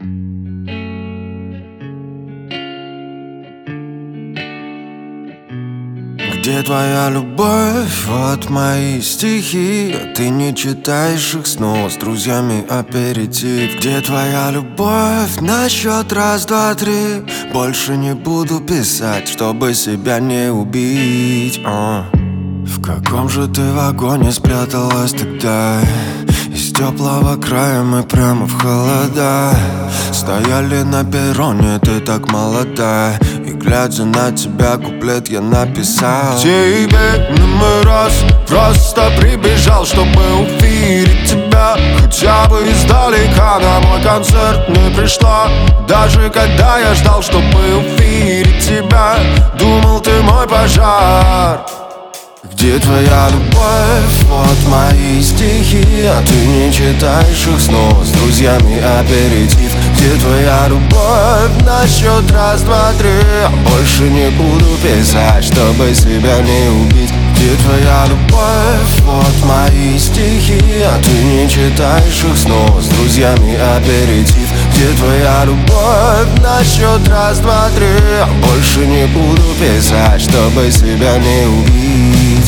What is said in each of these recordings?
Где твоя любовь? Вот мои стихи, а ты не читаешь их снова с друзьями аперитив. Где твоя любовь? На счет раз, два, три. Больше не буду писать, чтобы себя не убить. В каком же ты вагоне спряталась тогда? Из теплого края мы прямо в холода стояли на перроне, ты так молода. И глядя на тебя куплет я написал тебе номер раз. Просто прибежал, чтобы увидеть тебя. Хотя бы издалека на мой концерт не пришла. Даже когда я ждал, чтобы увидеть тебя, думал, ты мой пожар. Где твоя любовь? Вот мои стихи, а ты не читаешь их снова с друзьями аперитив. Где твоя любовь? На счет раз, два, три. Больше не буду писать, чтобы себя не убить. Где твоя любовь? Вот мои стихи, а ты не читаешь их снова с друзьями аперитив. Где твоя любовь? На счет раз, два, три. Больше не буду писать, чтобы себя не убить.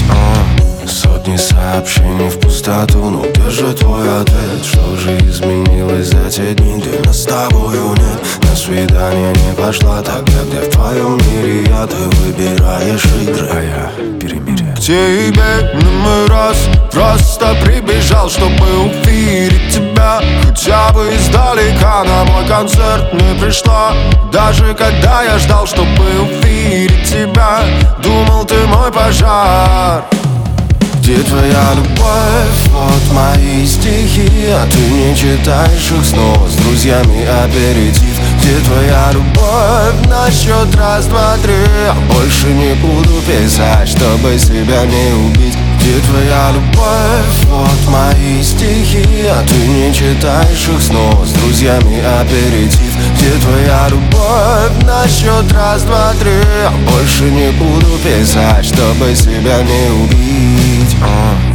Сотни сообщений в пустоту, но где же твой ответ? Что же изменилось за те дни, где нас с тобою нет? На свидание не пошла тогда, где в твоем мире я. Ты выбираешь игры, а я перемирие. К тебе номер раз. Просто прибежал, чтобы увидеть тебя. Хотя бы издалека на мой концерт не пришла. Даже когда я ждал, чтобы увидеть тебя, думал, ты мой пожар. Где твоя любовь? Вот мои стихи, а ты не читаешь их снова с друзьями аперитив. Где твоя любовь? На счет раз, два, три. Больше не буду писать, чтобы себя не убить. Где твоя любовь? Вот мои стихи, а ты не читаешь их снова с друзьями аперитив. Где твоя любовь? На счет раз, два, три. Больше не буду писать, чтобы себя не убить.